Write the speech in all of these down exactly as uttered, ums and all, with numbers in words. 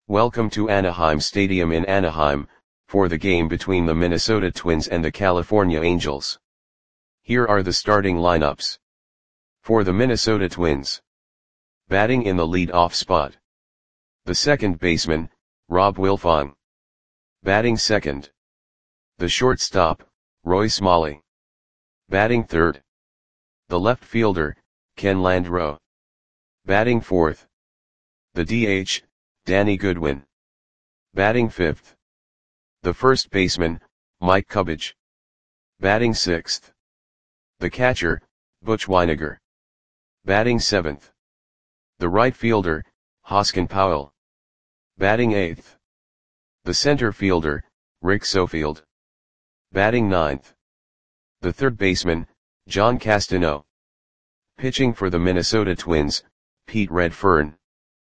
Welcome to Anaheim Stadium in Anaheim, for the game between the Minnesota Twins and the California Angels. Here are the starting lineups. For the Minnesota Twins. Batting in the lead-off spot. The second baseman, Rob Wilfong. Batting second. The shortstop, Roy Smalley. Batting third. The left fielder, Ken Landreaux. Batting fourth. The D H, Danny Goodwin. Batting fifth. The first baseman, Mike Cubbage. Batting sixth. The catcher, Butch Wynegar. Batting seventh. The right fielder, Hoskin Powell. Batting eighth. The center fielder, Rick Sofield. Batting ninth. The third baseman, John Castano. Pitching for the Minnesota Twins, Pete Redfern.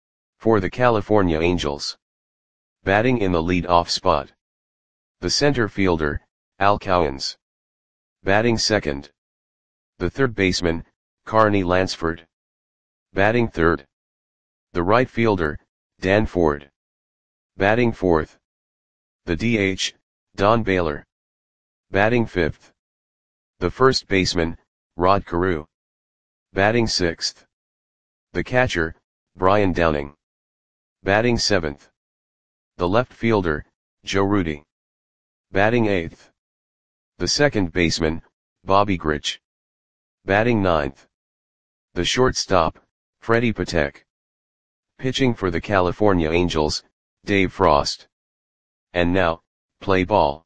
For the California Angels. Batting in the lead-off spot. The center fielder, Al Cowens. Batting second. The third baseman, Carney Lansford. Batting third. The right fielder, Dan Ford. Batting fourth. The D H, Don Baylor. Batting fifth. The first baseman, Rod Carew. Batting sixth. The catcher, Brian Downing. Batting seventh. The left fielder, Joe Rudi. Batting eighth. The second baseman, Bobby Grich. Batting ninth. The shortstop, Freddie Patek. Pitching for the California Angels, Dave Frost. And now, play ball.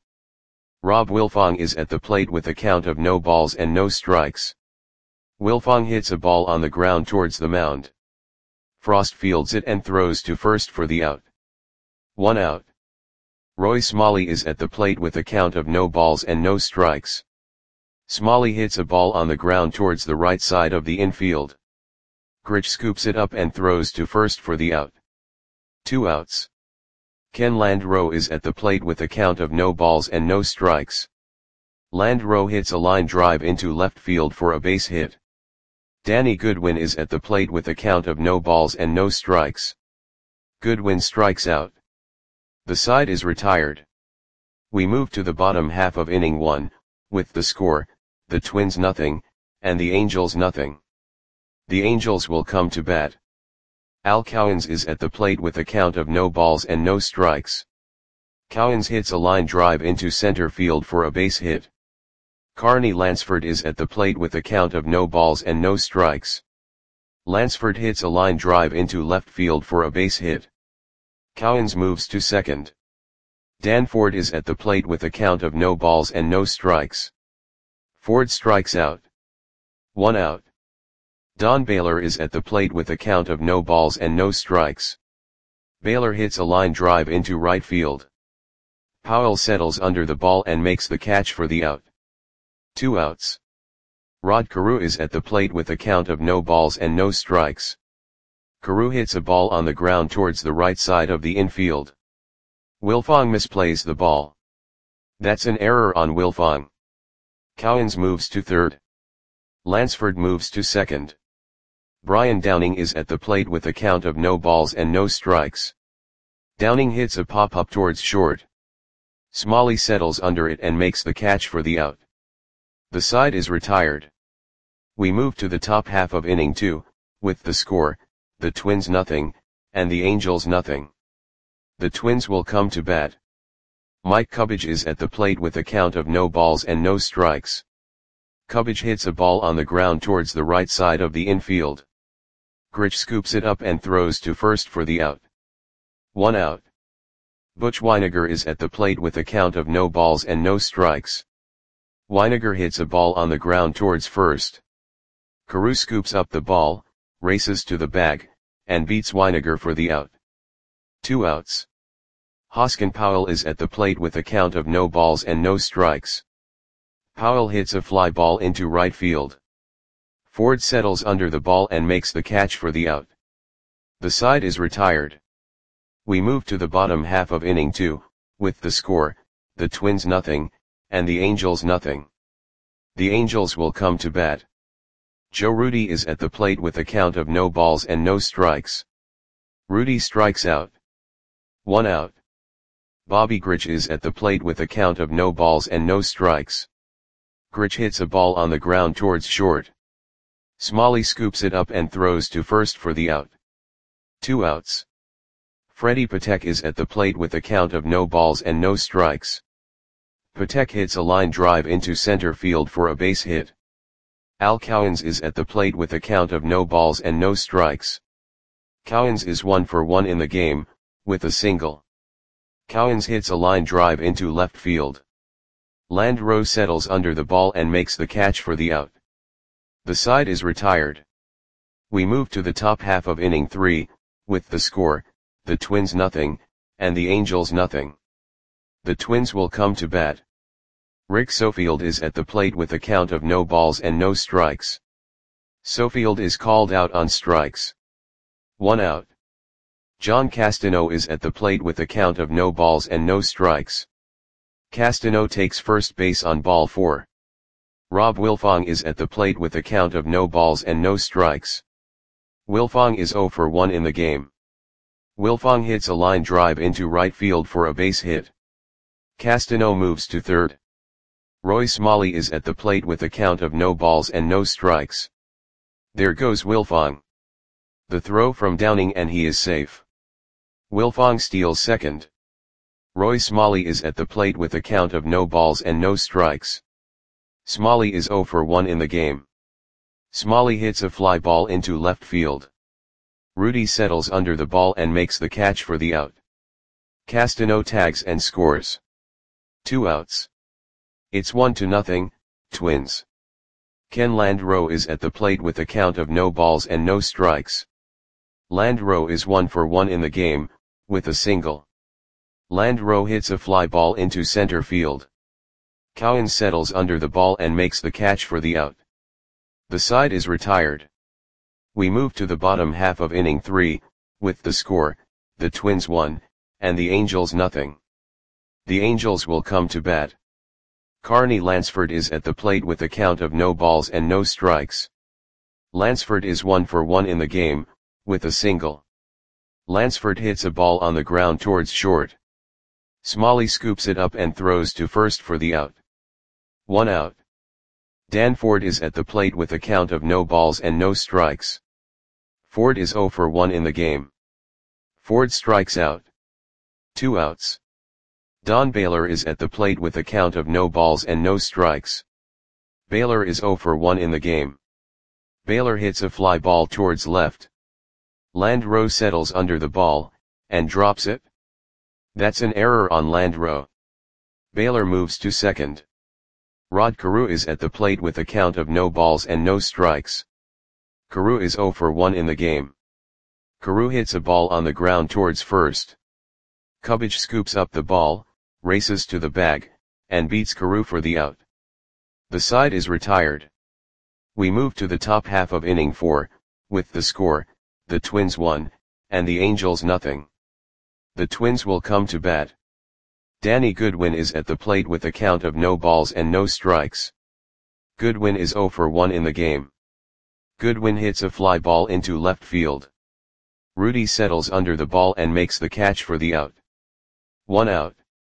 Rob Wilfong is at the plate with a count of no balls and no strikes. Wilfong hits a ball on the ground towards the mound. Frost fields it and throws to first for the out. One out. Roy Smalley is at the plate with a count of no balls and no strikes. Smalley hits a ball on the ground towards the right side of the infield. Grich scoops it up and throws to first for the out. Two outs. Ken Landreaux is at the plate with a count of no balls and no strikes. Landreaux hits a line drive into left field for a base hit. Danny Goodwin is at the plate with a count of no balls and no strikes. Goodwin strikes out. The side is retired. We move to the bottom half of inning one, with the score, the Twins nothing, and the Angels nothing. The Angels will come to bat. Al Cowens is at the plate with a count of no balls and no strikes. Cowens hits a line drive into center field for a base hit. Carney Lansford is at the plate with a count of no balls and no strikes. Lansford hits a line drive into left field for a base hit. Cowens moves to second. Dan Ford is at the plate with a count of no balls and no strikes. Ford strikes out. One out. Don Baylor is at the plate with a count of no balls and no strikes. Baylor hits a line drive into right field. Powell settles under the ball and makes the catch for the out. Two outs. Rod Carew is at the plate with a count of no balls and no strikes. Carew hits a ball on the ground towards the right side of the infield. Wilfong misplays the ball. That's an error on Wilfong. Cowens moves to third. Lansford moves to second. Brian Downing is at the plate with a count of no balls and no strikes. Downing hits a pop-up towards short. Smalley settles under it and makes the catch for the out. The side is retired. We move to the top half of inning two, with the score, the Twins nothing, and the Angels nothing. The Twins will come to bat. Mike Cubbage is at the plate with a count of no balls and no strikes. Cubbage hits a ball on the ground towards the right side of the infield. Grich scoops it up and throws to first for the out. One out. Butch Wynegar is at the plate with a count of no balls and no strikes. Wynegar hits a ball on the ground towards first. Carew scoops up the ball, races to the bag, and beats Wynegar for the out. Two outs. Hoskin Powell is at the plate with a count of no balls and no strikes. Powell hits a fly ball into right field. Ford settles under the ball and makes the catch for the out. The side is retired. We move to the bottom half of inning two, with the score, the Twins nothing, and the Angels nothing. The Angels will come to bat. Joe Rudi is at the plate with a count of no balls and no strikes. Rudi strikes out. One out. Bobby Grich is at the plate with a count of no balls and no strikes. Grich hits a ball on the ground towards short. Smalley scoops it up and throws to first for the out. Two outs. Freddie Patek is at the plate with a count of no balls and no strikes. Patek hits a line drive into center field for a base hit. Al Cowens is at the plate with a count of no balls and no strikes. Cowens is one for one in the game, with a single. Cowens hits a line drive into left field. Landreau settles under the ball and makes the catch for the out. The side is retired. We move to the top half of inning three, with the score, the Twins nothing, and the Angels nothing. The Twins will come to bat. Rick Sofield is at the plate with a count of no balls and no strikes. Sofield is called out on strikes. One out. John Castano is at the plate with a count of no balls and no strikes. Castano takes first base on ball four. Rob Wilfong is at the plate with a count of no balls and no strikes. Wilfong is zero for one in the game. Wilfong hits a line drive into right field for a base hit. Castano moves to third. Roy Smalley is at the plate with a count of no balls and no strikes. There goes Wilfong. The throw from Downing and he is safe. Wilfong steals second. Roy Smalley is at the plate with a count of no balls and no strikes. Smalley is zero for one in the game. Smalley hits a fly ball into left field. Rudy settles under the ball and makes the catch for the out. Castano tags and scores. Two outs. It's one to nothing, Twins. Ken Landreau is at the plate with a count of no balls and no strikes. Landreau is one for one in the game, with a single. Landreau hits a fly ball into center field. Cowens settles under the ball and makes the catch for the out. The side is retired. We move to the bottom half of inning three, with the score, the Twins one, and the Angels nothing. The Angels will come to bat. Carney Lansford is at the plate with a count of no balls and no strikes. Lansford is one for one in the game, with a single. Lansford hits a ball on the ground towards short. Smalley scoops it up and throws to first for the out. One out. Dan Ford is at the plate with a count of no balls and no strikes. Ford is zero for one in the game. Ford strikes out. Two outs. Don Baylor is at the plate with a count of no balls and no strikes. Baylor is zero for one in the game. Baylor hits a fly ball towards left. Landreau settles under the ball, and drops it. That's an error on Landreau. Baylor moves to second. Rod Carew is at the plate with a count of no balls and no strikes. Carew is zero for one in the game. Carew hits a ball on the ground towards first. Cubbage scoops up the ball, races to the bag, and beats Carew for the out. The side is retired. We move to the top half of inning four, with the score, the Twins one, and the Angels nothing. The Twins will come to bat. Danny Goodwin is at the plate with a count of no balls and no strikes. Goodwin is zero for one in the game. Goodwin hits a fly ball into left field. Rudy settles under the ball and makes the catch for the out. One out.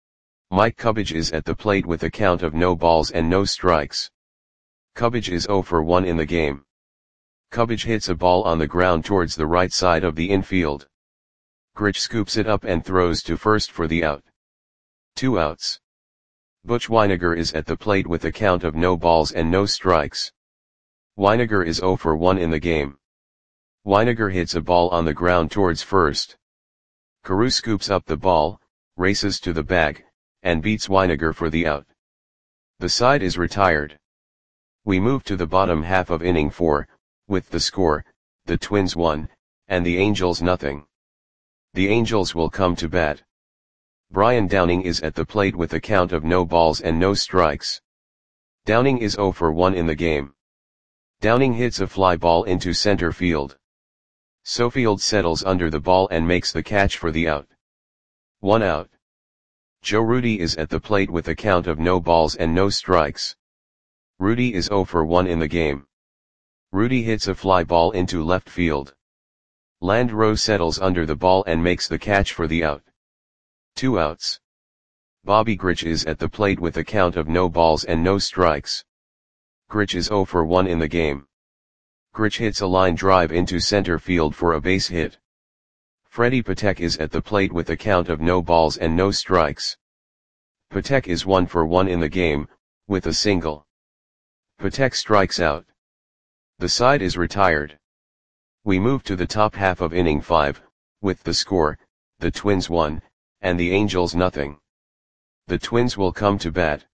Mike Cubbage is at the plate with a count of no balls and no strikes. Cubbage is zero for one in the game. Cubbage hits a ball on the ground towards the right side of the infield. Grich scoops it up and throws to first for the out. Two outs. Butch Weiniger is at the plate with a count of no balls and no strikes. Weiniger is zero for one in the game. Weiniger hits a ball on the ground towards first. Carew scoops up the ball, races to the bag, and beats Weiniger for the out. The side is retired. We move to the bottom half of inning four, with the score, the Twins one, and the Angels nothing. The Angels will come to bat. Brian Downing is at the plate with a count of no balls and no strikes. Downing is zero for one in the game. Downing hits a fly ball into center field. Sofield settles under the ball and makes the catch for the out. One out. Joe Rudy is at the plate with a count of no balls and no strikes. Rudy is zero for one in the game. Rudy hits a fly ball into left field. Landreau settles under the ball and makes the catch for the out. Two outs. Bobby Grich is at the plate with a count of no balls and no strikes. Grich is oh for one in the game. Grich hits a line drive into center field for a base hit. Freddie Patek is at the plate with a count of no balls and no strikes. Patek is one for one in the game, with a single. Patek strikes out. The side is retired. We move to the top half of inning five, with the score, the Twins one, and the Angels nothing. The Twins will come to bat.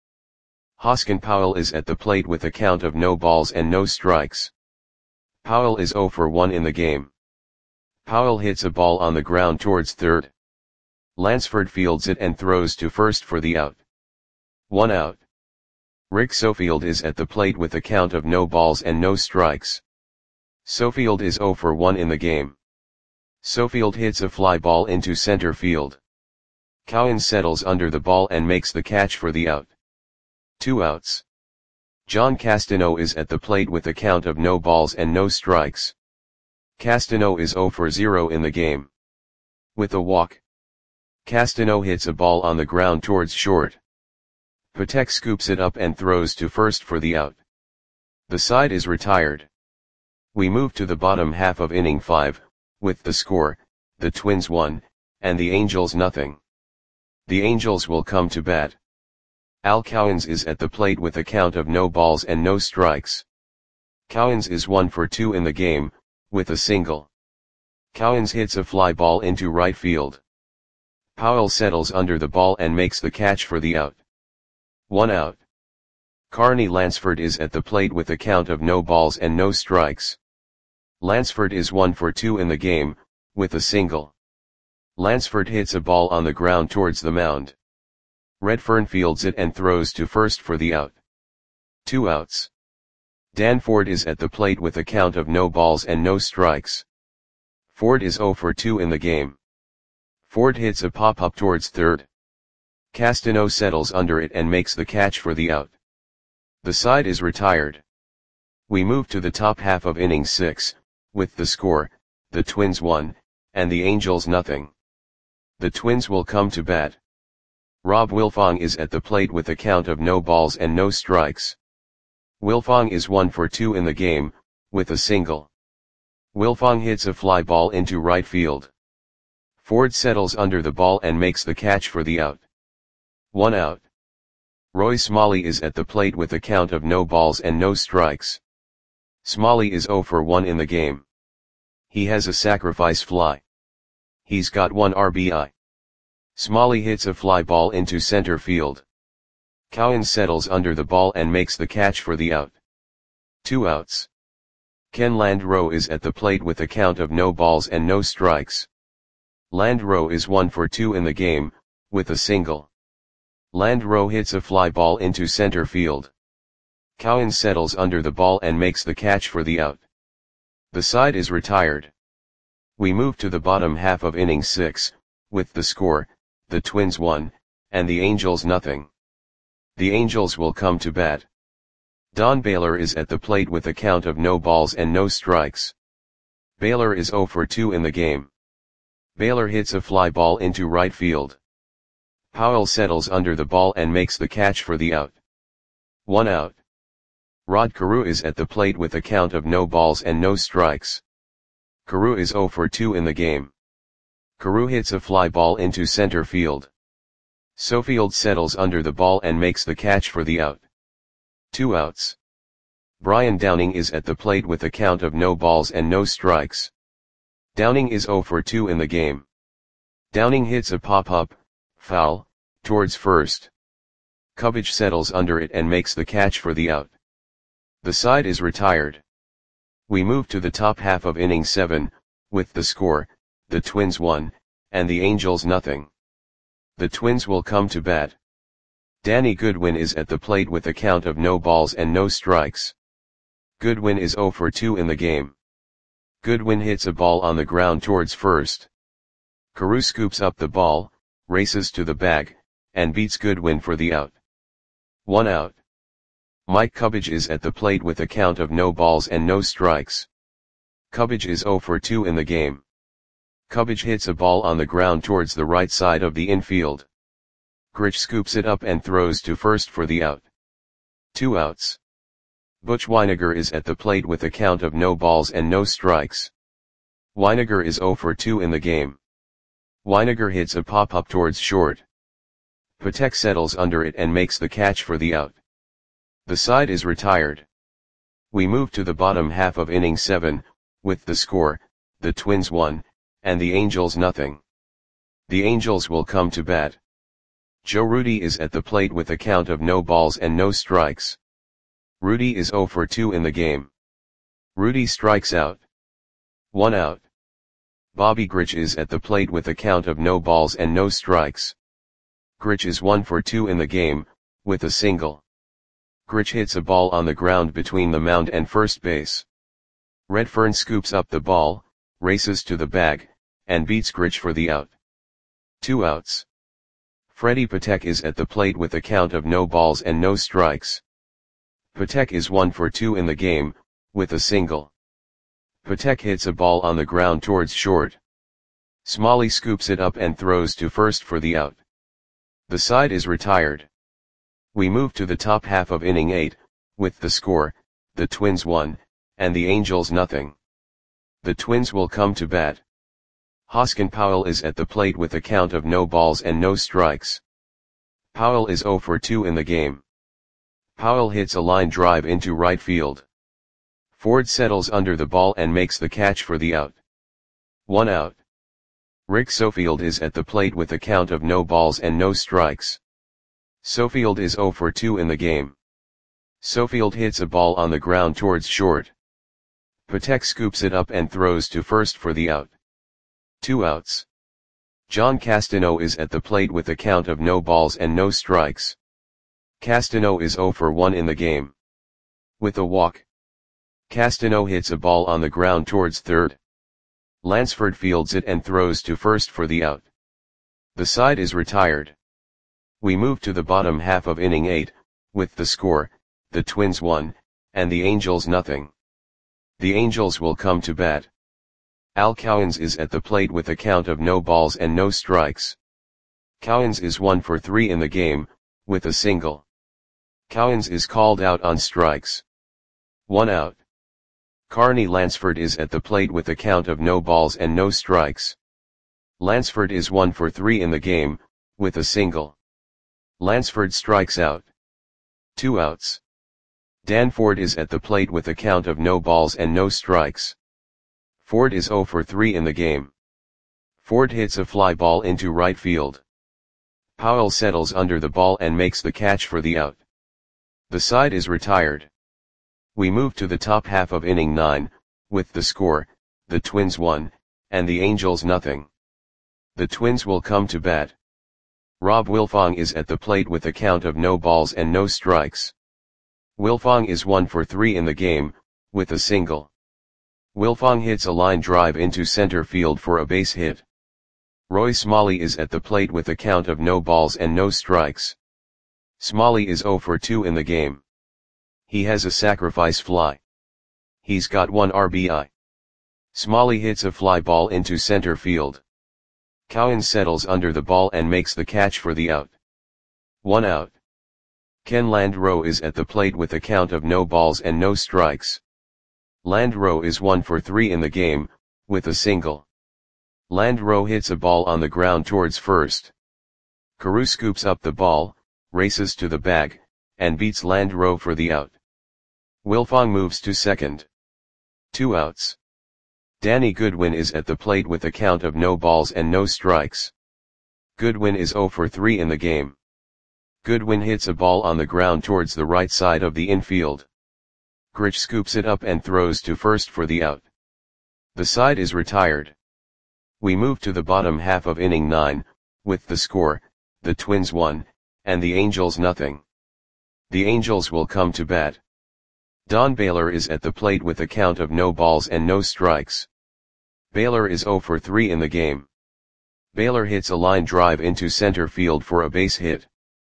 Hoskin Powell is at the plate with a count of no balls and no strikes. Powell is oh for one in the game. Powell hits a ball on the ground towards third. Lansford fields it and throws to first for the out. One out. Rick Sofield is at the plate with a count of no balls and no strikes. Sofield is oh for one in the game. Sofield hits a fly ball into center field. Cowan settles under the ball and makes the catch for the out. Two outs. John Castano is at the plate with a count of no balls and no strikes. Castano is oh for zero in the game. With a walk. Castano hits a ball on the ground towards short. Patek scoops it up and throws to first for the out. The side is retired. We move to the bottom half of inning five, with the score, the Twins one, and the Angels nothing. The Angels will come to bat. Al Cowens is at the plate with a count of no balls and no strikes. Cowens is one for two in the game, with a single. Cowens hits a fly ball into right field. Powell settles under the ball and makes the catch for the out. One out. Carney Lansford is at the plate with a count of no balls and no strikes. Lansford is one for two in the game, with a single. Lansford hits a ball on the ground towards the mound. Redfern fields it and throws to first for the out. Two outs. Dan Ford is at the plate with a count of no balls and no strikes. Ford is oh for two in the game. Ford hits a pop-up towards third. Castano settles under it and makes the catch for the out. The side is retired. We move to the top half of inning six, with the score, the Twins one, and the Angels nothing. The Twins will come to bat. Rob Wilfong is at the plate with a count of no balls and no strikes. Wilfong is one for two in the game, with a single. Wilfong hits a fly ball into right field. Ford settles under the ball and makes the catch for the out. One out. Roy Smalley is at the plate with a count of no balls and no strikes. Smalley is oh for one in the game. He has a sacrifice fly. He's got one R B I. Smalley hits a fly ball into center field. Cowan settles under the ball and makes the catch for the out. Two outs. Ken Landreau is at the plate with a count of no balls and no strikes. Landreau is one for two in the game, with a single. Landreau hits a fly ball into center field. Cowan settles under the ball and makes the catch for the out. The side is retired. We move to the bottom half of inning six, with the score, the Twins one, and the Angels nothing. The Angels will come to bat. Don Baylor is at the plate with a count of no balls and no strikes. Baylor is oh for two in the game. Baylor hits a fly ball into right field. Powell settles under the ball and makes the catch for the out. One out. Rod Carew is at the plate with a count of no balls and no strikes. Carew is oh for two in the game. Carew hits a fly ball into center field. Sofield settles under the ball and makes the catch for the out. Two outs. Brian Downing is at the plate with a count of no balls and no strikes. Downing is oh for two in the game. Downing hits a pop-up, foul, towards first. Cubbage settles under it and makes the catch for the out. The side is retired. We move to the top half of inning seven, with the score, the Twins one, and the Angels nothing. The Twins will come to bat. Danny Goodwin is at the plate with a count of no balls and no strikes. Goodwin is oh for two in the game. Goodwin hits a ball on the ground towards first. Carew scoops up the ball, races to the bag, and beats Goodwin for the out. One out. Mike Cubbage is at the plate with a count of no balls and no strikes. Cubbage is oh for two in the game. Kubich hits a ball on the ground towards the right side of the infield. Grich scoops it up and throws to first for the out. Two outs. Butch Wynegar is at the plate with a count of no balls and no strikes. Wynegar is oh for two in the game. Wynegar hits a pop-up towards short. Patek settles under it and makes the catch for the out. The side is retired. We move to the bottom half of inning seven, with the score, the Twins one, and the Angels nothing. The Angels will come to bat. Joe Rudi is at the plate with a count of no balls and no strikes. Rudi is oh for two in the game. Rudi strikes out. One out. Bobby Grich is at the plate with a count of no balls and no strikes. Grich is one for two in the game, with a single. Grich hits a ball on the ground between the mound and first base. Redfern scoops up the ball, races to the bag, and beats Grich for the out. Two outs. Freddie Patek is at the plate with a count of no balls and no strikes. Patek is one for two in the game, with a single. Patek hits a ball on the ground towards short. Smalley scoops it up and throws to first for the out. The side is retired. We move to the top half of inning eight, with the score, the Twins one, and the Angels nothing. The Twins will come to bat. Hoskin Powell is at the plate with a count of no balls and no strikes. Powell is oh for two in the game. Powell hits a line drive into right field. Ford settles under the ball and makes the catch for the out. One out. Rick Sofield is at the plate with a count of no balls and no strikes. Sofield is oh for two in the game. Sofield hits a ball on the ground towards short. Patek scoops it up and throws to first for the out. Two outs. John Castano is at the plate with a count of no balls and no strikes. Castano is oh for one in the game. With a walk. Castano hits a ball on the ground towards third. Lansford fields it and throws to first for the out. The side is retired. We move to the bottom half of inning eight, with the score, the Twins one, and the Angels nothing. The Angels will come to bat. Al Cowens is at the plate with a count of no balls and no strikes. Cowens is one for three in the game, with a single. Cowens is called out on strikes. One out. Carney Lansford is at the plate with a count of no balls and no strikes. Lansford is one for three in the game, with a single. Lansford strikes out. Two outs. Dan Ford is at the plate with a count of no balls and no strikes. Ford is oh for three in the game. Ford hits a fly ball into right field. Powell settles under the ball and makes the catch for the out. The side is retired. We move to the top half of inning nine, with the score, the Twins one, and the Angels nothing. The Twins will come to bat. Rob Wilfong is at the plate with a count of no balls and no strikes. Wilfong is one for three in the game, with a single. Wilfong hits a line drive into center field for a base hit. Roy Smalley is at the plate with a count of no balls and no strikes. Smalley is oh for two in the game. He has a sacrifice fly. He's got one R B I. Smalley hits a fly ball into center field. Cowens settles under the ball and makes the catch for the out. One out. Ken Landreau is at the plate with a count of no balls and no strikes. Landreau is one for three in the game, with a single. Landreau hits a ball on the ground towards first. Carew scoops up the ball, races to the bag, and beats Landreau for the out. Wilfong moves to second. Two outs. Danny Goodwin is at the plate with a count of no balls and no strikes. Goodwin is oh for three in the game. Goodwin hits a ball on the ground towards the right side of the infield. Grich scoops it up and throws to first for the out. The side is retired. We move to the bottom half of inning nine, with the score, the Twins one, and the Angels nothing. The Angels will come to bat. Don Baylor is at the plate with a count of no balls and no strikes. Baylor is oh for three in the game. Baylor hits a line drive into center field for a base hit.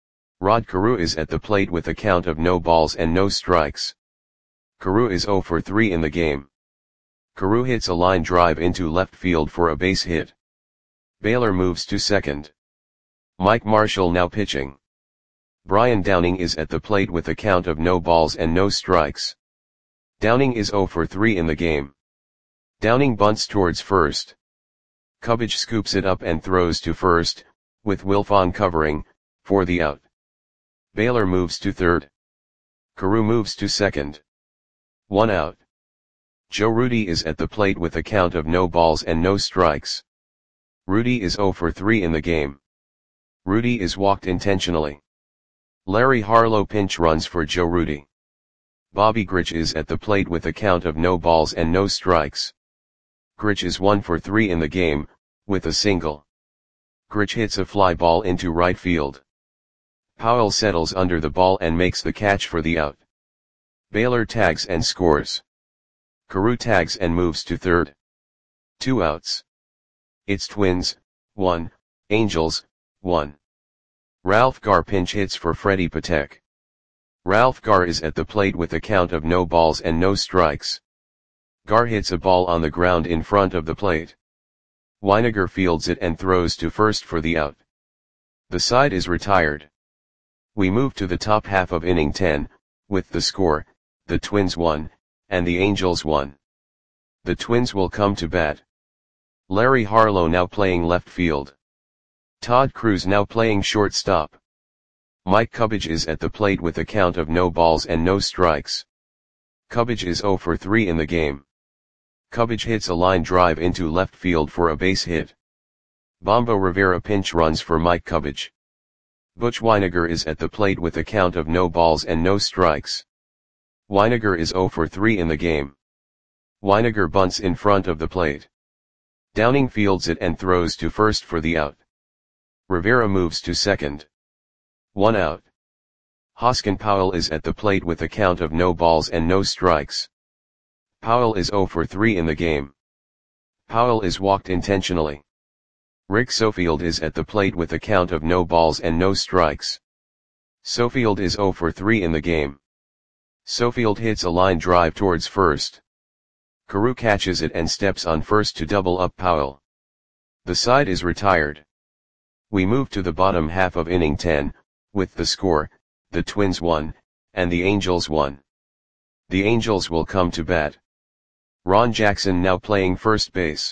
Rod Carew is at the plate with a count of no balls and no strikes. Carew is oh for three in the game. Carew hits a line drive into left field for a base hit. Baylor moves to second. Mike Marshall now pitching. Brian Downing is at the plate with a count of no balls and no strikes. Downing is oh for three in the game. Downing bunts towards first. Cubbage scoops it up and throws to first, with Wilfong covering, for the out. Baylor moves to third. Carew moves to second. One out. Joe Rudi is at the plate with a count of no balls and no strikes. Rudi is oh for three in the game. Rudi is walked intentionally. Larry Harlow pinch runs for Joe Rudi. Bobby Grich is at the plate with a count of no balls and no strikes. Grich is one for three in the game, with a single. Grich hits a fly ball into right field. Powell settles under the ball and makes the catch for the out. Baylor tags and scores. Carew tags and moves to third. Two outs. It's Twins, one, Angels, one. Ralph Garr pinch hits for Freddie Patek. Ralph Garr is at the plate with a count of no balls and no strikes. Garr hits a ball on the ground in front of the plate. Weiniger fields it and throws to first for the out. The side is retired. We move to the top half of inning ten, with the score, the Twins won, and the Angels won. The Twins will come to bat. Larry Harlow now playing left field. Todd Cruz now playing shortstop. Mike Cubbage is at the plate with a count of no balls and no strikes. Cubbage is oh for three in the game. Cubbage hits a line drive into left field for a base hit. Bombo Rivera pinch runs for Mike Cubbage. Butch Weiniger is at the plate with a count of no balls and no strikes. Weiniger is oh for three in the game. Weiniger bunts in front of the plate. Downing fields it and throws to first for the out. Rivera moves to second. One out. Hoskin Powell is at the plate with a count of no balls and no strikes. Powell is oh for three in the game. Powell is walked intentionally. Rick Sofield is at the plate with a count of no balls and no strikes. Sofield is oh for three in the game. Sofield hits a line drive towards first. Carew catches it and steps on first to double up Powell. The side is retired. We move to the bottom half of inning ten, with the score, the Twins won, and the Angels won. The Angels will come to bat. Ron Jackson now playing first base.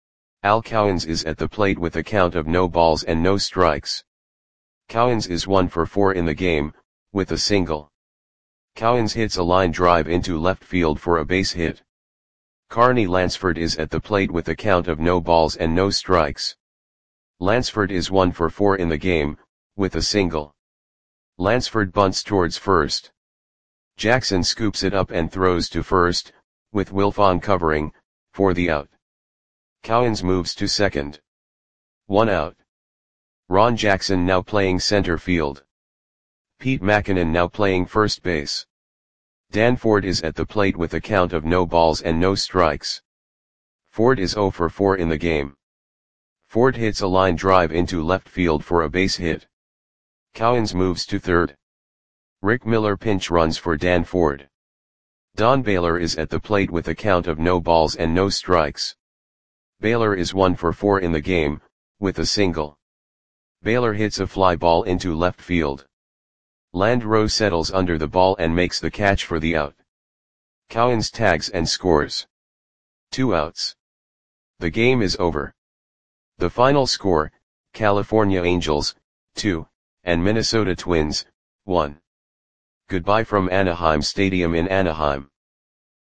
Al Cowens is at the plate with a count of no balls and no strikes. Cowens is one for four in the game, with a single. Cowens hits a line drive into left field for a base hit. Carney Lansford is at the plate with a count of no balls and no strikes. Lansford is one for four in the game, with a single. Lansford bunts towards first. Jackson scoops it up and throws to first, with Wilfong covering, for the out. Cowens moves to second. One out. Ron Jackson now playing center field. Pete Mackinnon now playing first base. Dan Ford is at the plate with a count of no balls and no strikes. Ford is oh for four in the game. Ford hits a line drive into left field for a base hit. Cowens moves to third. Rick Miller pinch runs for Dan Ford. Don Baylor is at the plate with a count of no balls and no strikes. Baylor is one for four in the game, with a single. Baylor hits a fly ball into left field. Landreau settles under the ball and makes the catch for the out. Cowens tags and scores. Two outs. The game is over. The final score, California Angels, two, and Minnesota Twins, one. Goodbye from Anaheim Stadium in Anaheim.